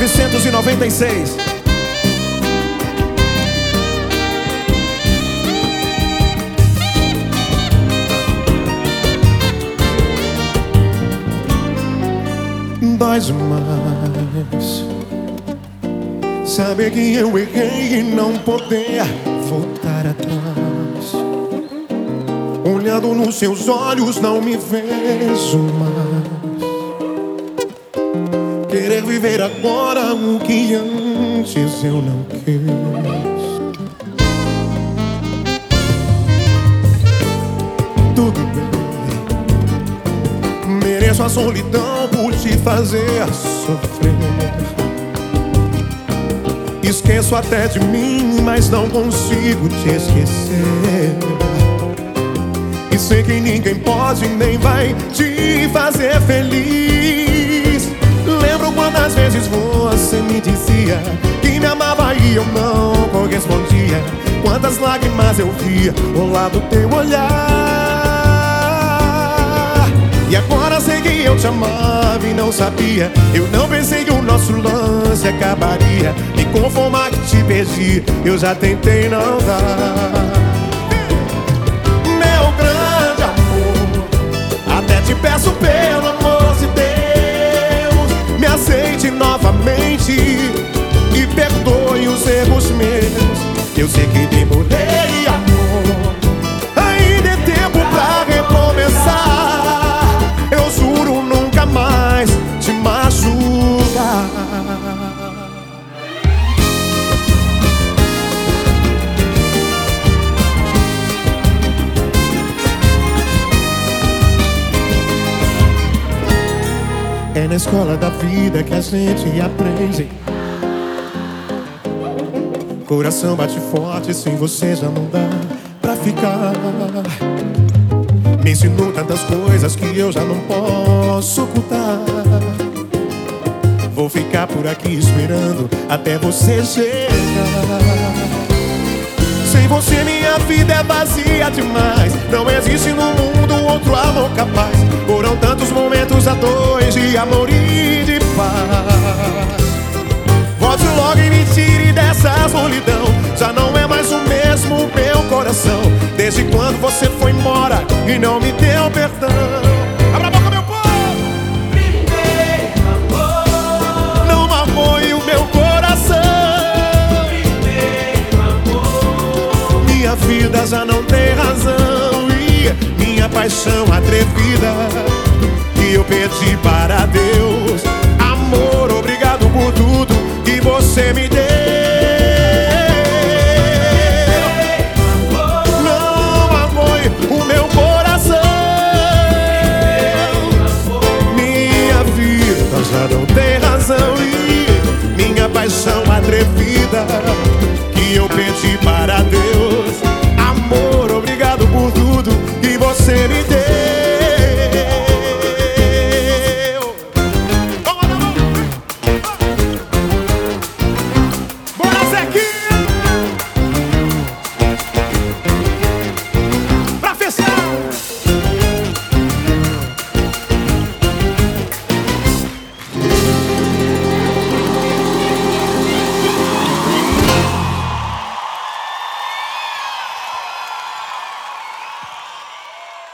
1996. Dói demais saber que eu errei e não poder voltar atrás. Olhando nos seus olhos não me vejo mais. Querer viver agora o que antes eu não quis. Tudo bem, mereço a solidão por te fazer sofrer. Esqueço até de mim, mas não consigo te esquecer. E sei que ninguém pode nem vai te fazer feliz. Lembro quantas vezes você me dizia que me amava e eu não correspondia. Quantas lágrimas eu via rolar do teu olhar. E agora sei que eu te amava e não sabia. Eu não pensei que o nosso lance acabaria. Me conformar que te perdi, eu já tentei não dar. Meu grande amor, até te peço pelo amor de Deus, me aceite novamente e perdoe os erros meus. Eu sei que demorei, amor, ainda é tempo pra recomeçar. Eu juro nunca mais te machucar. É na escola da vida que a gente aprende. Coração bate forte, sem você já não dá pra ficar. Me ensinou tantas coisas que eu já não posso ocultar. Vou ficar por aqui esperando até você chegar. Sem você minha vida é vazia demais. Não existe no mundo outro amor capaz. Foram tantos momentos a dois de amor e de paz. Volte logo e me tire dessa solidão. Já não é mais o mesmo meu coração. Desde quando você foi embora e não me deu perdão. Abra a boca, meu povo! Primeiro amor não magoe o meu coração. Primeiro amor, minha vida já não tem razão. E minha paixão atrevida que eu pedi para Deus. Amor, obrigado por tudo que você me deu.